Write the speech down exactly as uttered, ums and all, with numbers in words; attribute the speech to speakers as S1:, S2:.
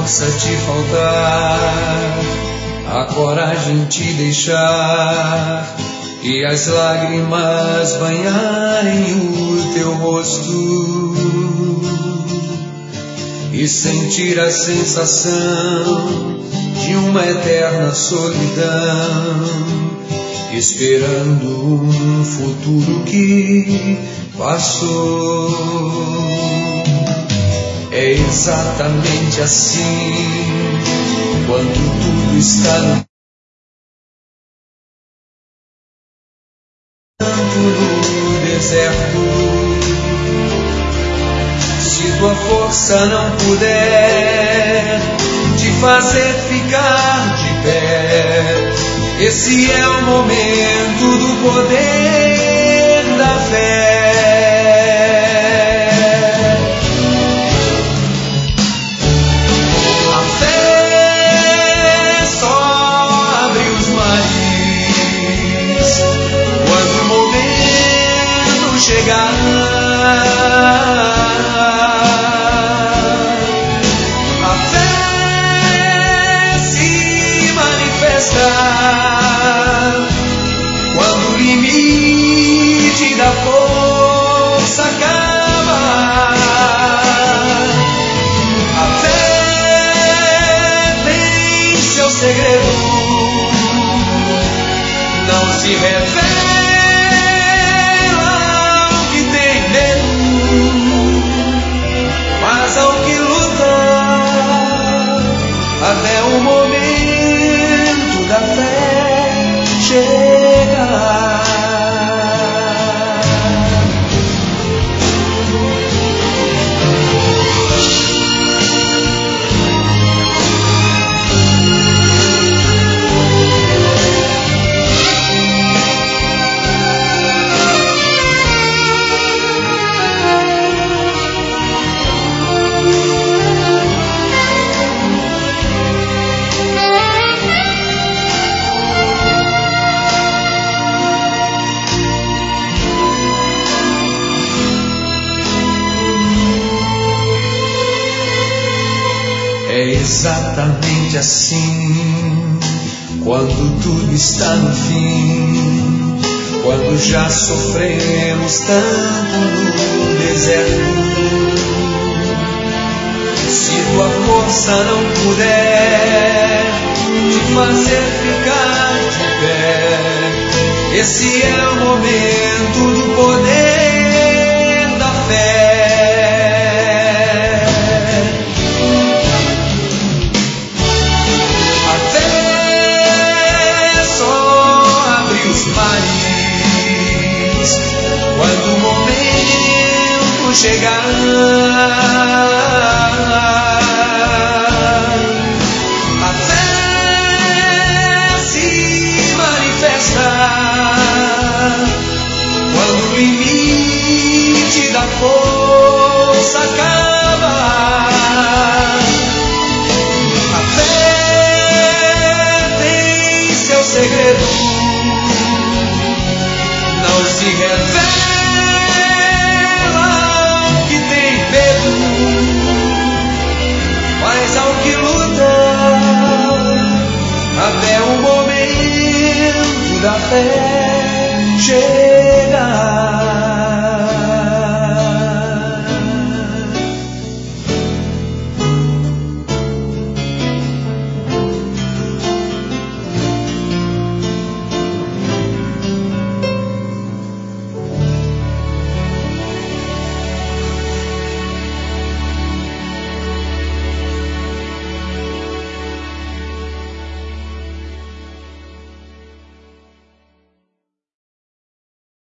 S1: força te faltar, a coragem te deixar e as lágrimas banharem o teu rosto e sentir a sensação de uma eterna solidão, esperando um futuro que passou. É exatamente assim quando tudo está no campo, no deserto. Se tua força não puder te fazer ficar de pé, esse é o momento do poder da fé. Chegar, a fé se manifesta quando o limite da força acaba. A fé tem seu segredo, não se revela até o momento da fé chegar. É exatamente assim quando tudo está no fim, quando já sofremos tanto no deserto. Se tua força não puder te fazer ficar de pé, esse é o momento do poder da fé. Quando o momento chegar, a fé se manifesta quando o limite da força acaba. A fé tem seu segredo, não se revela ao que tem medo, mas ao que luta até o momento da fé chegar.